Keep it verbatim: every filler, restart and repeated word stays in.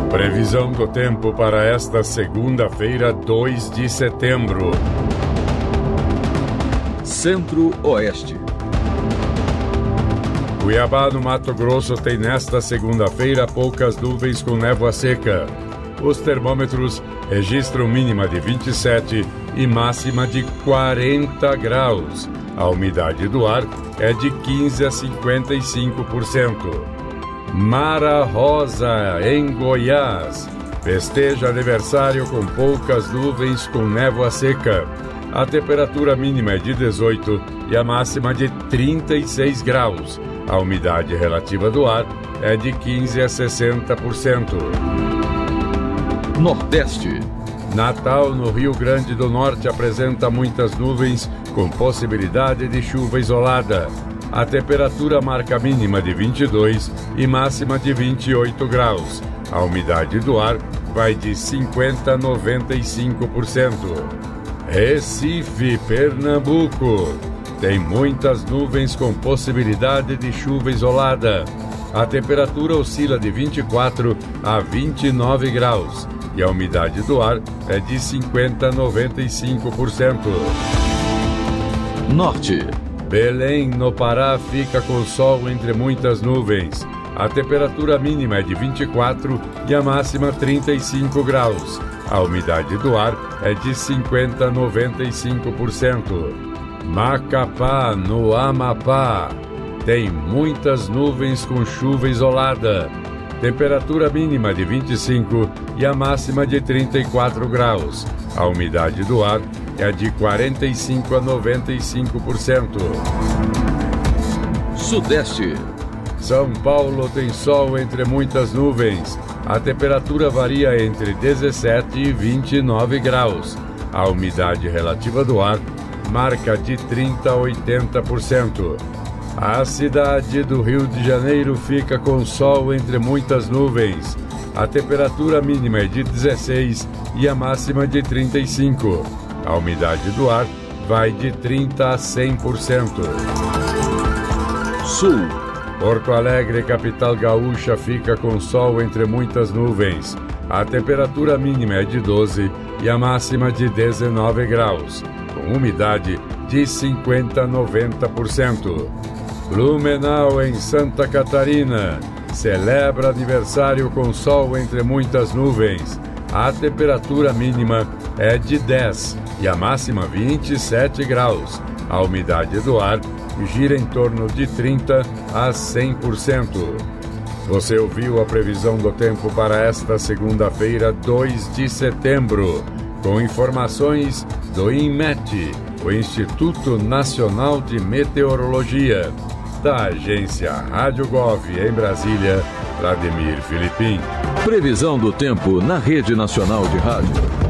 Previsão do tempo para esta segunda-feira, dois de setembro. Centro-Oeste. Cuiabá, no Mato Grosso, tem nesta segunda-feira poucas nuvens com névoa seca. Os termômetros registram mínima de vinte e sete e máxima de quarenta graus. A umidade do ar é de quinze a cinquenta e cinco por cento. Mara Rosa, em Goiás, festeja aniversário com poucas nuvens com névoa seca. A temperatura mínima é de dezoito e a máxima de trinta e seis graus. A umidade relativa do ar é de quinze a sessenta por cento. Nordeste. Natal, no Rio Grande do Norte, apresenta muitas nuvens com possibilidade de chuva isolada. A temperatura marca mínima de vinte e dois e máxima de vinte e oito graus. A umidade do ar vai de cinquenta a noventa e cinco por cento. Recife, Pernambuco. Tem muitas nuvens com possibilidade de chuva isolada. A temperatura oscila de vinte e quatro a vinte e nove graus. E a umidade do ar é de cinquenta a noventa e cinco por cento. Norte. Belém, no Pará, fica com sol entre muitas nuvens. A temperatura mínima é de vinte e quatro e a máxima trinta e cinco graus. A umidade do ar é de cinquenta a noventa e cinco por cento. Macapá, no Amapá, tem muitas nuvens com chuva isolada. Temperatura mínima de vinte e cinco e a máxima de trinta e quatro graus. A umidade do ar é de quarenta e cinco a noventa e cinco por cento. Sudeste. São Paulo tem sol entre muitas nuvens. A temperatura varia entre dezessete e vinte e nove graus. A umidade relativa do ar marca de trinta a oitenta por cento. A cidade do Rio de Janeiro fica com sol entre muitas nuvens. A temperatura mínima é de dezesseis e a máxima de trinta e cinco. A umidade do ar vai de trinta a cem por cento. Sul. Porto Alegre, capital gaúcha, fica com sol entre muitas nuvens. A temperatura mínima é de doze e a máxima de dezenove graus, com umidade de cinquenta a noventa por cento. Blumenau, em Santa Catarina, celebra aniversário com sol entre muitas nuvens. A temperatura mínima é de dez e a máxima vinte e sete graus. A umidade do ar gira em torno de trinta a cem por cento. Você ouviu a previsão do tempo para esta segunda-feira, dois de setembro, com informações do INMET, o Instituto Nacional de Meteorologia. Da agência Rádio Gov em Brasília, Vladimir Filipim. Previsão do tempo na Rede Nacional de Rádio.